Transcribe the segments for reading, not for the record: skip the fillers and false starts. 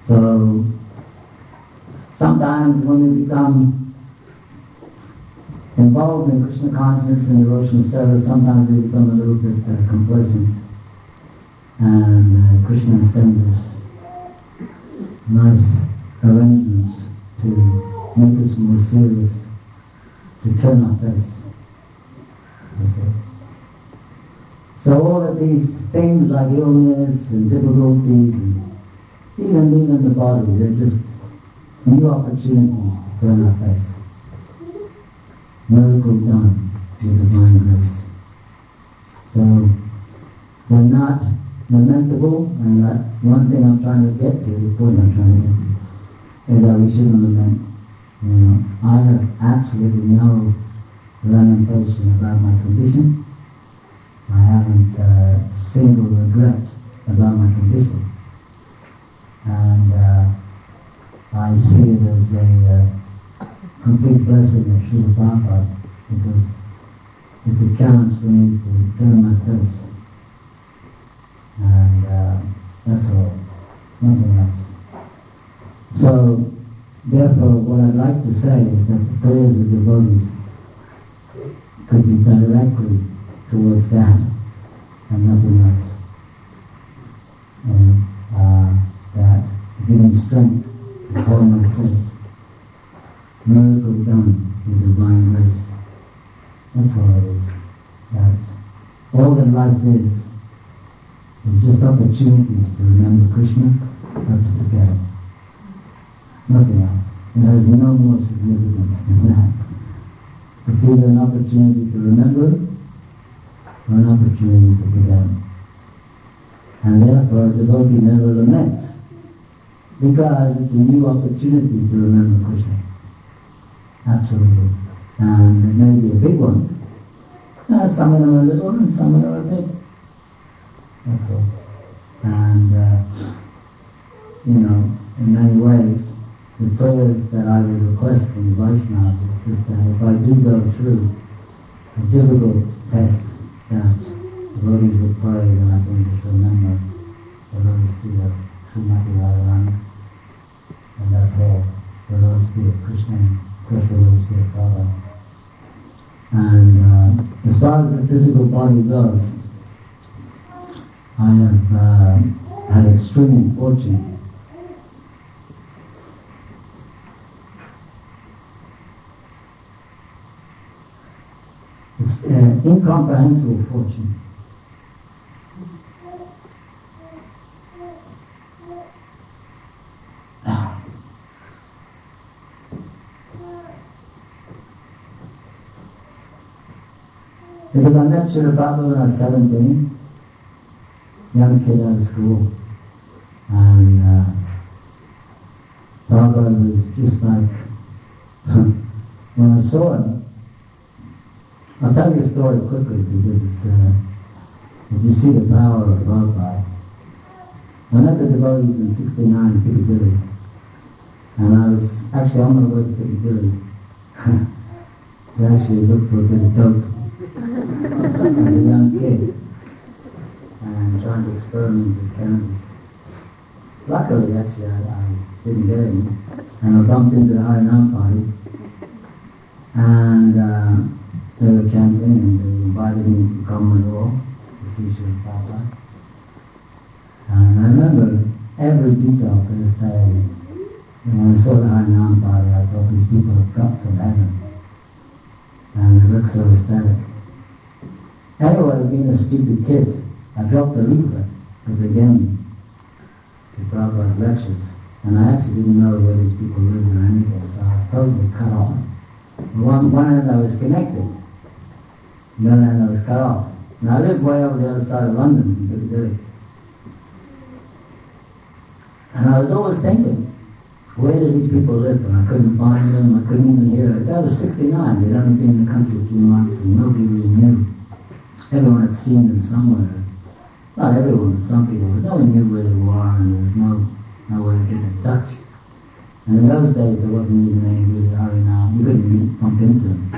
So sometimes when we become involved in Krishna consciousness and devotional service, sometimes we become a little bit complacent, and Krishna sends us nice arrangements to make us more serious, to turn our face. So all of these things like illness and difficulties, and even the body, they're just new opportunities to turn our face. Miracle done with divine grace. So they're not lamentable, and that one thing I'm trying to get to, the point I'm trying to get to, is that we shouldn't lament. You know, I have absolutely no lamentation about my condition. I haven't a single regret about my condition. And I see it as a complete blessing of Srila Prabhupada, because it's a chance for me to turn my face. And that's all, nothing else. So, therefore, what I'd like to say is that the prayers of devotees could be directly towards that and nothing else. And that giving strength to turn my face. Miracle done with divine grace. That's all it is. That's all that life is. It's just opportunities to remember Krishna or to forget it. Nothing else. It has no more significance than that. It's either an opportunity to remember it or an opportunity to forget it. And therefore a devotee never laments, because it's a new opportunity to remember Krishna. Absolutely. And it may be a big one. Some of them are little and some of them are big. That's all. And, in many ways, the prayers that I would request from the Vaishnavas is just that if I do go through a difficult test, that devotees would pray, then I can just remember the Lord's feet of Srimati Radharani. And that's all. The Lord's feet of Krishna, plus the Lord's feet of Radha. And as far as the physical body goes, I have had extreme fortune. It's incomprehensible fortune. Because I met Srila Prabhupada when I was 17, young kid out of school, and Prabhupada was just like, when I saw him, I'll tell you a story quickly because it's, if you see the power of Prabhupada. I met the devotees in 69 in Piccadilly, and I was actually on my way to Piccadilly to actually look for a bit of dope as a young kid, and trying to experiment with cannabis. Luckily, actually, I didn't get any, and I bumped into the Harinam party, and they were chanting, and they invited me to come and all to see Srila Prabhupada. And I remember every detail to this day. And when I saw the Harinam party, I thought these people have dropped from heaven, and they looked so aesthetic. Anyway, being a stupid kid, I dropped the leaflet that they gave me to Prabhupada's lectures, and I actually didn't know where these people lived or anything, so I was totally cut off. One end I was connected, the other end I was cut off. And I lived way over the other side of London, in Piccadilly. And I was always thinking, where do these people live? And I couldn't find them, I couldn't even hear it. That was 69, they'd only been in the country a few months and nobody really knew. Everyone had seen them somewhere. Not everyone, but some people, but no one knew where they were, and there was no way of getting in touch. And in those days there wasn't even any really Harinam, you couldn't bump into them.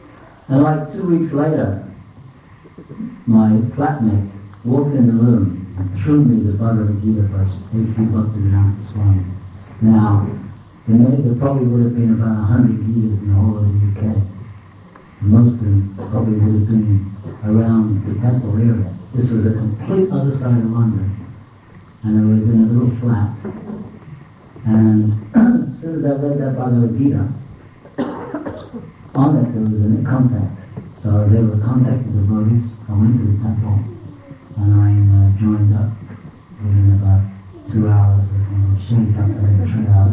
And like 2 weeks later, my flatmate walked in the room and threw me the Bhagavad Gita by A.C. Bhaktivedanta Swami. Now, there probably would have been about 100 Gitas in the whole of the UK. Most of them probably would have been around the temple area. This was the complete other side of London, and it was in a little flat. And as soon as I read that Bhagavad Gita, on it there was a contact. So I was able to contact the devotees. I went to the temple, and I joined up within about 2 hours. Shake up every 3 hours.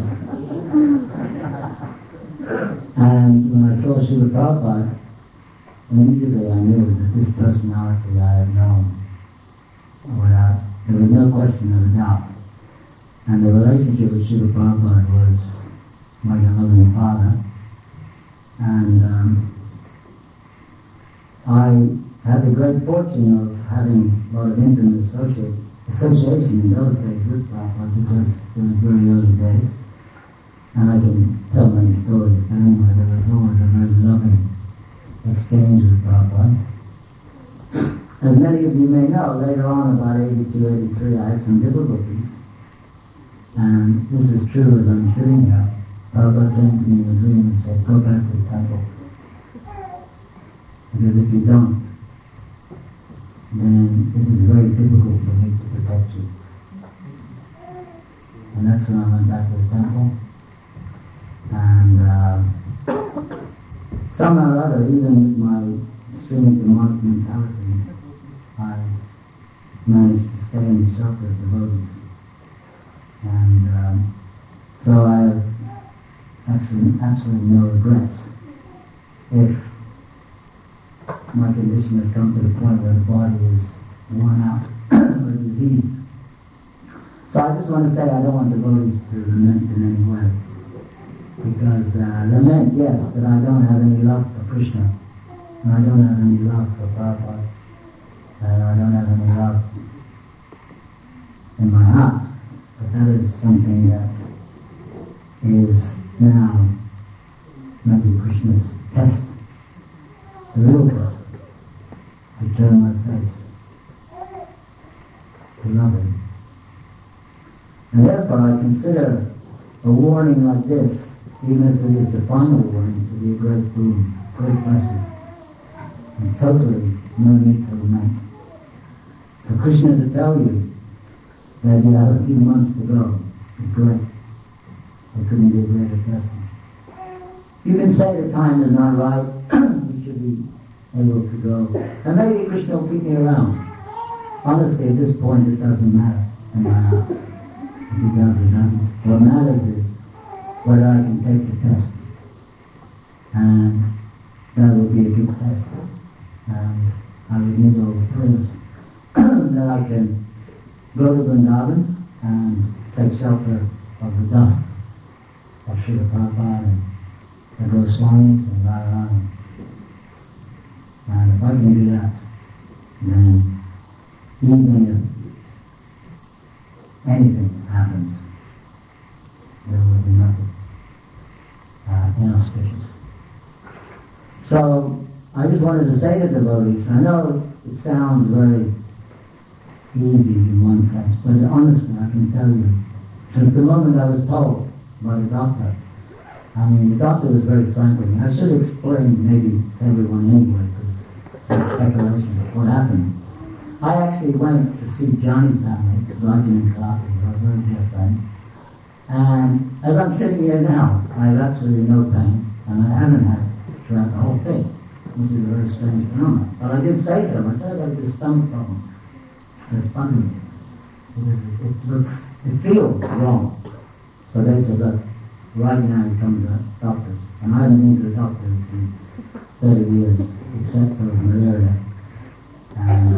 And when I saw Srila Prabhupada, immediately I knew that this personality I had known there was no question of a doubt. And the relationship with Srila Prabhupada was like a loving father. And I had the great fortune of having a lot of intimate association in those days with Prabhupada because it was very early days. And I can tell many stories, but anyway, there was always a very loving exchange with Prabhupada. As many of you may know, later on, about 82, 83, I had some difficulties. And this is true as I'm sitting here. Prabhupada came to me in a dream and said, go back to the temple. Because if you don't, then it is very difficult for me to protect you. And that's when I went back to the temple. And somehow or other, even with my extremely demonic mentality, I managed to stay in the shelter of devotees. And so I have absolutely no regrets. If my condition has come to the point where the body is worn out or diseased. So I just want to say I don't want devotees to lament in any way. Because lament, yes, that I don't have any love for Krishna, and I don't have any love for Prabhupada, and I don't have any love in my heart. But that is something that is now maybe Krishna's test, the real test, to turn my face to love him. And therefore I consider a warning like this, even if it is the final warning, to be a great boon, great blessing, and totally no need to lament. For Krishna to tell you that you have a few months to go is great. It couldn't be a greater blessing. You can say the time is not right, you should be able to go. And maybe Krishna will keep me around. Honestly, at this point it doesn't matter. If it does, it doesn't. What matters is whether I can take the test. And that will be a good test. And I would need all the prayers that I can go to Vrindavan and take shelter of the dust of Srila Prabhupada and the Goswamis and Radharani. And if I can do that, then even if anything happens, there will be nothing inauspicious. So, I just wanted to say to devotees, I know it sounds very easy in one sense, but honestly I can tell you, since the moment I was told by the doctor, the doctor was very frank with me. I should explain maybe to everyone anyway, because it's some speculation of what happened. I actually went to see Johnny's family, Rajan and Kalati, who are very dear friends. And as I'm sitting here now, I have absolutely no pain, and I haven't had it throughout the whole thing, which is a very strange phenomenon. But I did say to them, I said I got this stomach problem. It's bugging me. It feels wrong. So they said, look, right now you come to the doctors. And I haven't been to the doctors in 30 years, except for malaria. And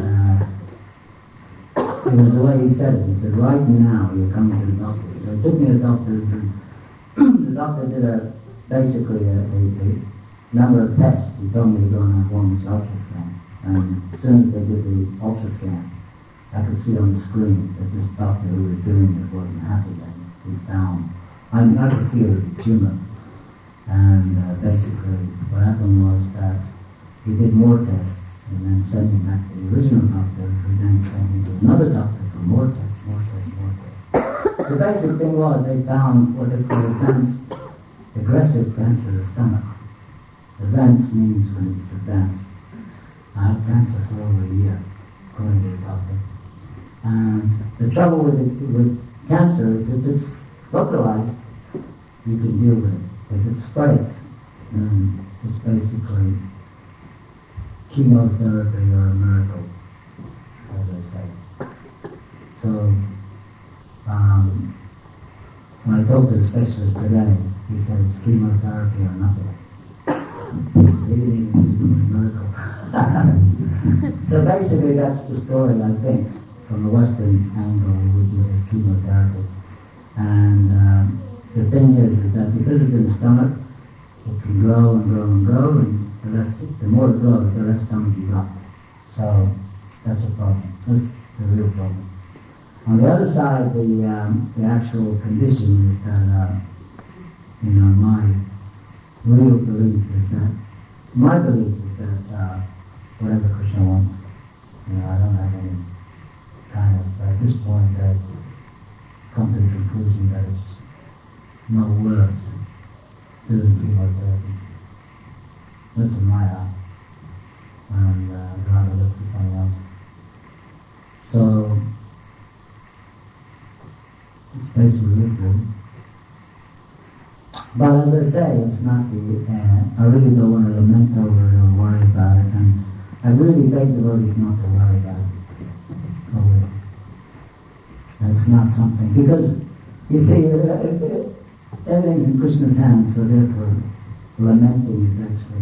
it was the way he said it. He said, right now you're coming to the doctors. So he took me to the doctors, and the doctor did basically a number of tests. He told me to go and have one ultrasound. And as soon as they did the ultrasound, I could see on the screen that this doctor who was doing it wasn't happy that he found. I could see it was a tumor. And basically what happened was that he did more tests and then sent me back to the original doctor, who then sent me to another doctor for for more tests, more tests, more tests. The basic thing was they found what they call advanced aggressive cancer of the stomach. Advanced means when it's advanced. I had cancer for over a year, according to the doctor. And the trouble with cancer is if it's localized, you can deal with it. If it spreads, then it's basically chemotherapy or a miracle, as I say. So, when I talked to the specialist today, he said it's chemotherapy or nothing. He didn't even use the word miracle. So basically that's the story, I think, from the Western angle, which is chemotherapy. And the thing is that because it's in the stomach, it can grow and grow and grow, and the more it grows, the less stomach you got. So that's a problem. That's the real problem. On the other side, the actual condition is that, my real belief is that, whatever Krishna wants, I don't have any kind of, at this point, I've come to the conclusion that it's no worse doing chemotherapy. That's in my eye. And I'd rather look for something else. So, it's basically it, really. But as I say, it's not I really don't want to lament over it or worry about it, and I really beg devotees not to worry about it. Over it. It's not something, because, you see, everything's in Krishna's hands, so therefore, lamenting is actually,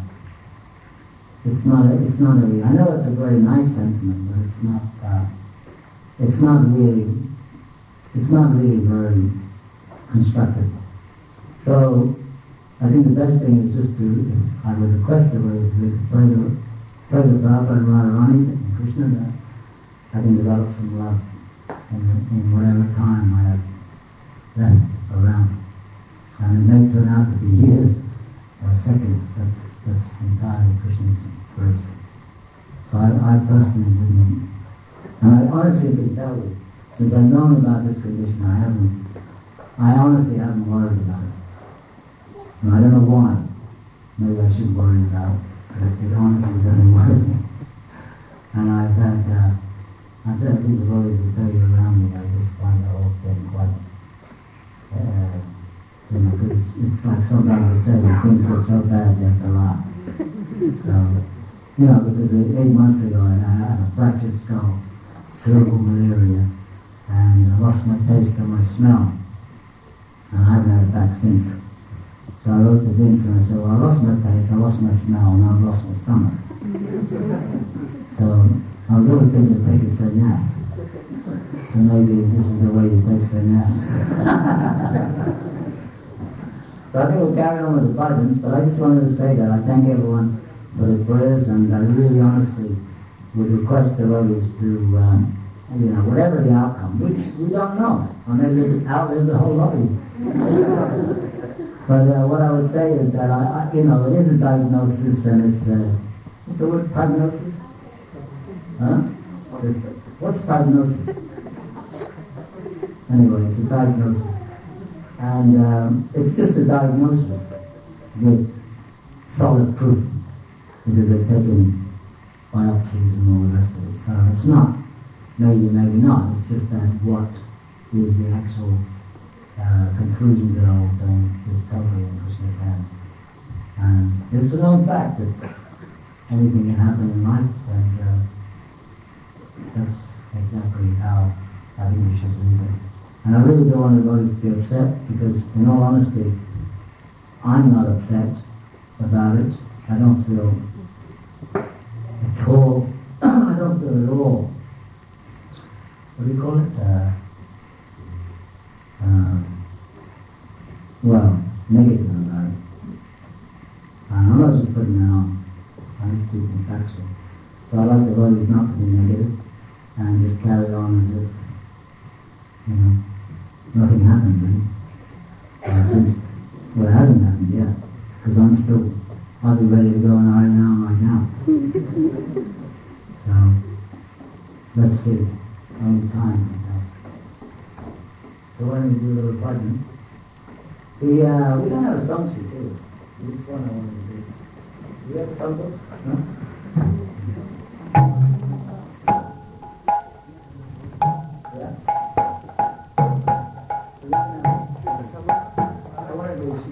it's not I know it's a very nice sentiment, but it's not really very constructive. So, I think the best thing is just I would request the ways to pray to Prabhupada and Radharani and Krishna that I can develop some love in whatever time I have left around. And it may turn out to be years or seconds. That's entirely Krishna's grace. So I personally wouldn't. And I honestly can tell you, since I've known about this condition, I honestly haven't worried about it. And I don't know why. Maybe I should worry about it, but it honestly doesn't worry me. And I've had people always tell you around me, I just find the whole thing quite, because it's like somebody said, when things get so bad, you have to laugh. So, because 8 months ago I had a fractured skull, cerebral malaria, and I lost my taste and my smell. And I haven't had it back since. So I wrote to Vince and I said, well, I lost my taste, I lost my smell, and I've lost my stomach. So I was always thinking of taking sannyas. So maybe this is the way you take sannyas. So I think we'll carry on with the bhajans, but I just wanted to say that I thank everyone for their prayers, and I really honestly would request the devotees to, whatever the outcome, which we don't know. I may outlive the whole lot of you. But what I would say is that, it is a diagnosis, and it's what's the word, prognosis? Huh? What's prognosis? Anyway, it's a diagnosis. And it's just a diagnosis with solid proof, because they've taken biopsies and all the rest of it. So it's not, maybe not, it's just that what is the actual conclusion to the whole thing is totally in Krishna's hands. And it's a known fact that anything can happen in life, and that's exactly how I think we should leave it. And I really don't want devotees to be upset, because in all honesty, I'm not upset about it. I don't feel at all, what do you call it? Negative about it. And I'm not just putting that on. I'm just speaking factual. So I like the devotees not to be negative and just carry on as if, nothing happened really. At least, it hasn't happened yet, because I'll be ready to go in Harinam right now. So, let's see. Any time So why don't you do a little button? We don't have a song sheet, do we? Which one I want to do? Do you have a song book? No? Yeah? I want to do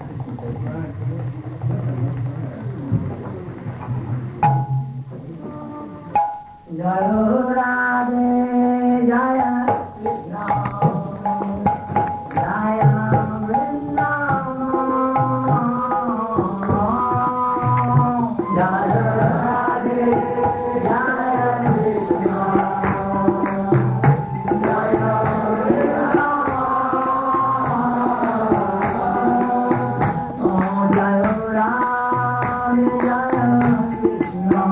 Jaya Radhe Jaya Krishna Jaya Vrindavan Jaya Radhe Jaya Krishna Jaya Vrindavan Oh Jaya Radhe Jaya Krishna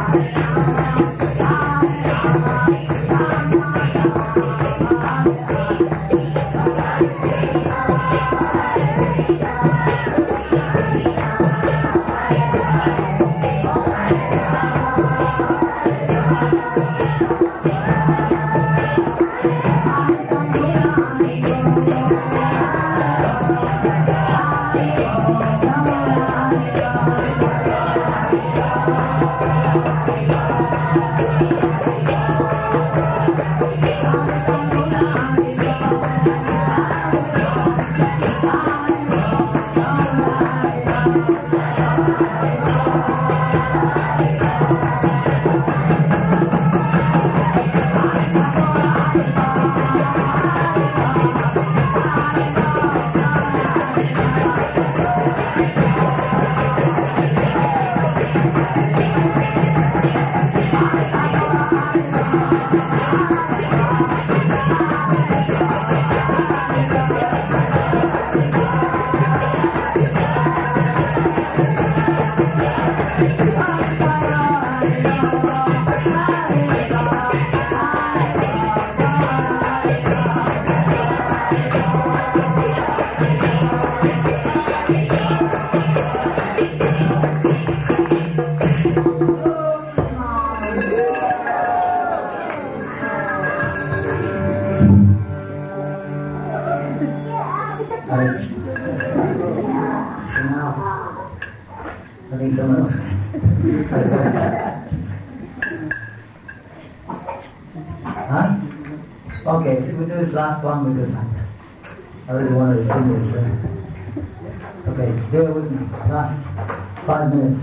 Huh? Okay, we do this last one because I really wanted to sing this. Okay, do it with me. Last 5 minutes.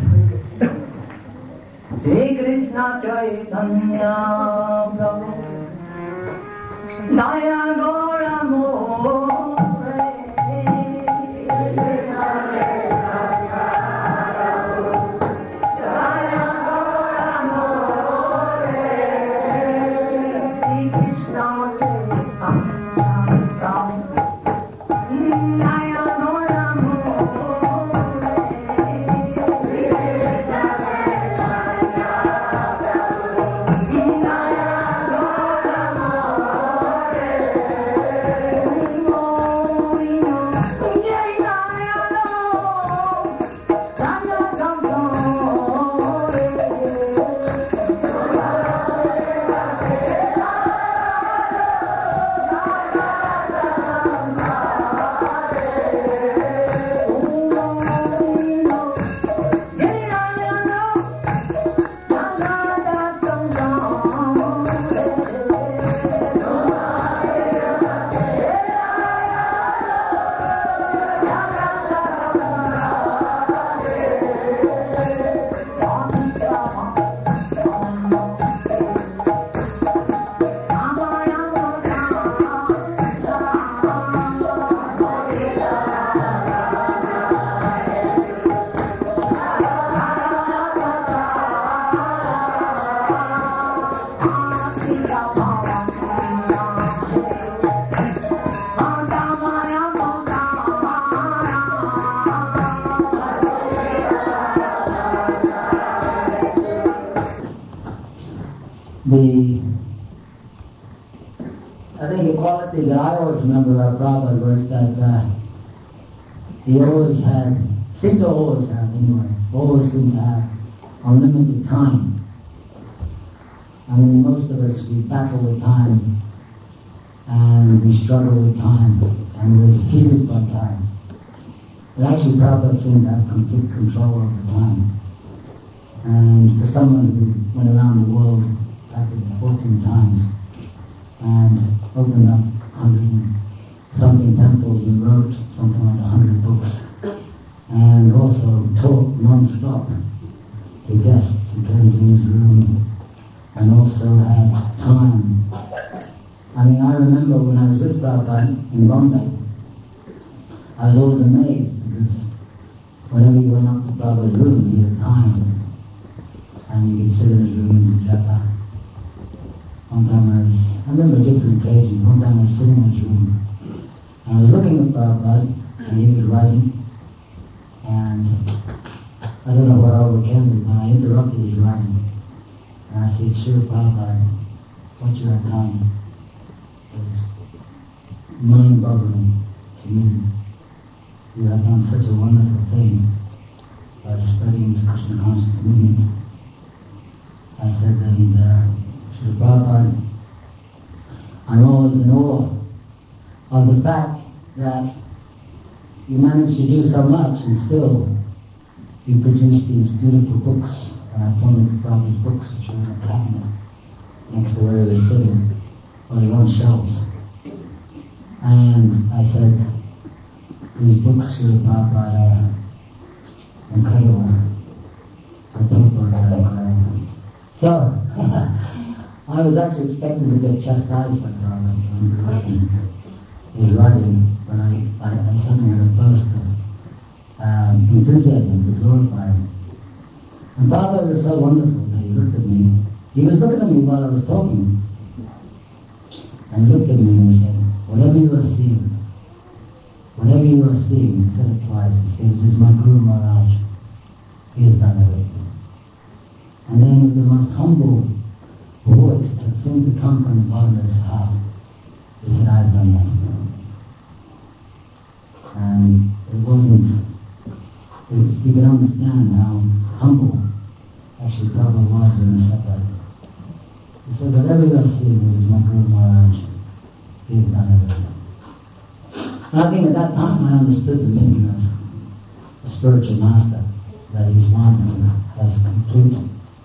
Shri Krishna Chaitanya Prabhu Daya Gora More I think the quality that I always remember about Prabhupada was that he always seemed to always have unlimited time. I mean, most of us, we battle with time, and we struggle with time, and we're defeated by time. But actually, Prabhupada seemed to have complete control over time. And for someone who went around the world practically 14 times, and opened up 100 and something temples and wrote something like 100 books, and also taught non-stop to guests who came to his room, and also had time. I mean, I remember when I was with Prabhupada in Bombay, I was always amazed because whenever you went up to Prabhupada's room, he had time, and you could sit in his room and do japa. One time I remember different occasions. One time I was sitting in his room, and I was looking at Prabhupada, and he was writing, and I don't know what overcame me, but I interrupted his writing. And I said, sure, Prabhupada, what you have done is mind-boggling to me. You have done such a wonderful thing by spreading this Krishna consciousness movement. I said, and Srila Prabhupada, I'm always in awe of the fact that you managed to do so much and still you produce these beautiful books. And I pointed to Prabhupada's books which are in the cabinet next to where he was sitting on their own shelves. And I said, these books, Srila Prabhupada, are incredible. The purpose are incredible. So, I was actually expecting to get chastised by Prabhupada for the writings he was writing, but I suddenly had a burst of enthusiasm to glorify him. And Prabhupada was so wonderful that he looked at me. He was looking at me while I was talking. And he looked at me and he said, whatever you are seeing, he said it twice, he said, it is my Guru Maharaj. He has done everything. And then with the most humble voice that seemed to come from the bottom of his heart, he said, I've done that. And it wasn't, you can understand how humble actually Prabhupada was when he said that. He said, whatever you are seeing is my Guru Maharaj. He has done everything. And I think at that time I understood the meaning of a spiritual master, that he's one who has complete,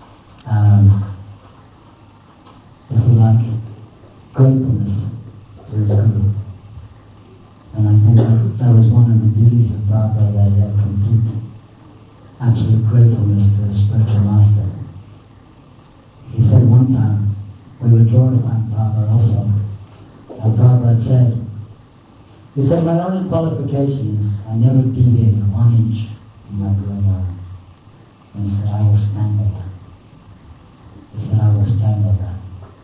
if you like, gratefulness to his Guru. And I think that was one of the beauties of Prabhupada, that he had complete, absolute gratefulness to his spiritual master. He said one time, we were glorifying Prabhupada also, and Prabhupada said, he said, my only qualification is I never deviated 1 inch from my Guru Maharaj. And he said, I will stand by that. He said, I will stand by that.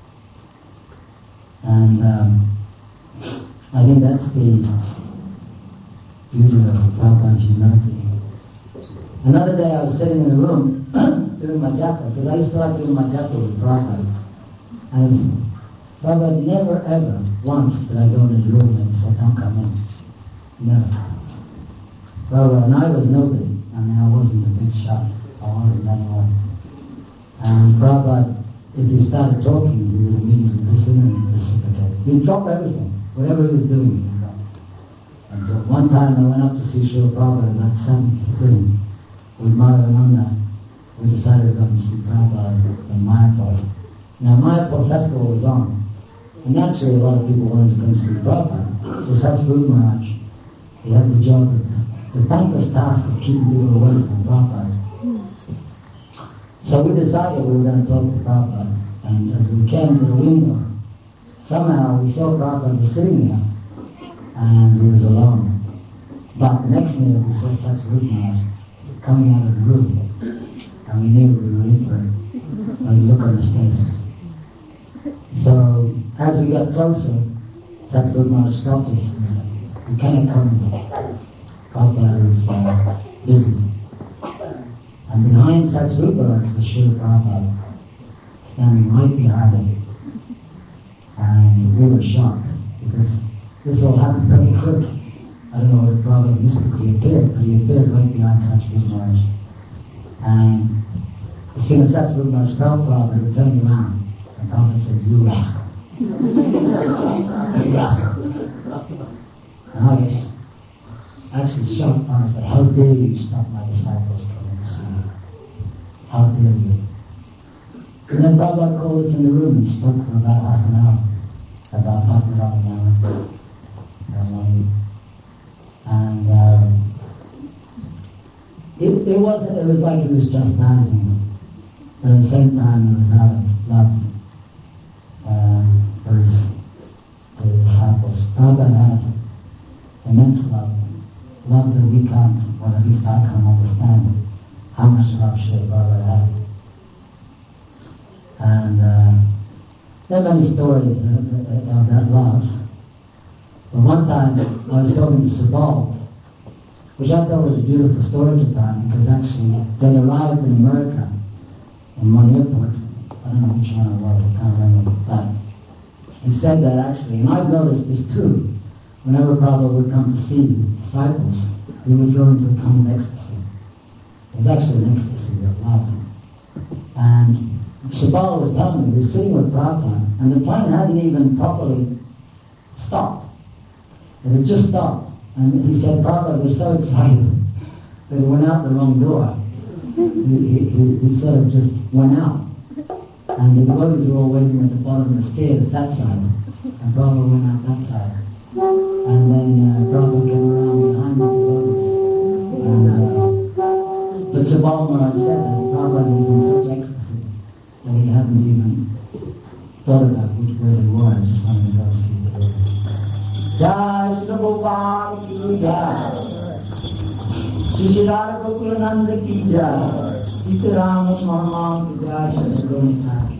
And I think that's the beauty of Prabhupada's humility. Another day I was sitting in the room doing my japa, because I used to like doing my japa with Prabhupada. And Prabhupada never ever once did I go into the room and say, don't come in. Never. Prabhupada, and I was nobody. I mean, I wasn't a big shot. I wasn't anyone. And Prabhupada, if he started talking, he would immediately listen and reciprocate. He'd drop everything. Whatever he was doing, he'd drop. And one time I went up to see Srila Prabhupada about 73 with Madhavananda. We decided to go and see Prabhupada in Mayapur. Now Mayapur festival was on. And naturally a lot of people wanted to come see Prabhupada. So Satsguru Maharaj, he had the job of the thankless task of keeping people away from Prabhupada. So we decided we were going to talk to Prabhupada. And as we came to the window, somehow we saw Prabhupada was sitting there, and he was alone. But the next minute we saw Satsguru Maharaj coming out of the room, and we knew we were in for it by the look on his face. So as we got closer, Satsguru Maharaj stopped us and said, you cannot come in. Prabhupada is busy. And behind Satsguru Maharaj was Srila Prabhupada, standing right behind him. And we were shocked, because this all happened very quick. I don't know what Prabhupada mystically appeared, but he appeared right behind Satsguru Maharaj. And as soon as Satsguru Maharaj felt Prabhupada, he turned around, and Prabhupada said, you rascal. You rascal. And I was actually shocked. I said, how dare you stop my disciples coming to see me? How dare you? And then Prabhupada called us in the room and spoke for about half an hour about Bhakti-Ramananda. And it was like he was chastising, but at the same time it was out of love for his disciples. Prabhupada had immense love that we can't, or at least I can't understand how much love Srila Prabhupada had. And there are many stories of that love. But one time I was talking to Subal, which I thought was a beautiful story at the time, because actually they arrived in America in one airport, I don't know which one it was, I can't remember, but he said that actually, and I've noticed this too, whenever Prabhupada would come to see his disciples, he would go into a kind of ecstasy. It's actually an ecstasy of love. And Subal was telling me, he was sitting with Prabhupada, and the plane hadn't even properly stopped. It had just stopped. And he said, Prabhupada was so excited that he went out the wrong door. He sort of just went out. And the devotees were all waiting at the bottom of the stairs, that side. And Prabhupada went out that side. And then Prabhupada came around behind the devotees. But Subal Maharaj said that Prabhupada was in such ecstasy that he hadn't even thought about which way they were. He just wanted to go see the devotees. Jai Shri Gopal Ki Jai, Shri Radha Gokulananda Ki Jai, Sita Rama Swami Ki Jai, Shri Guru Thakur.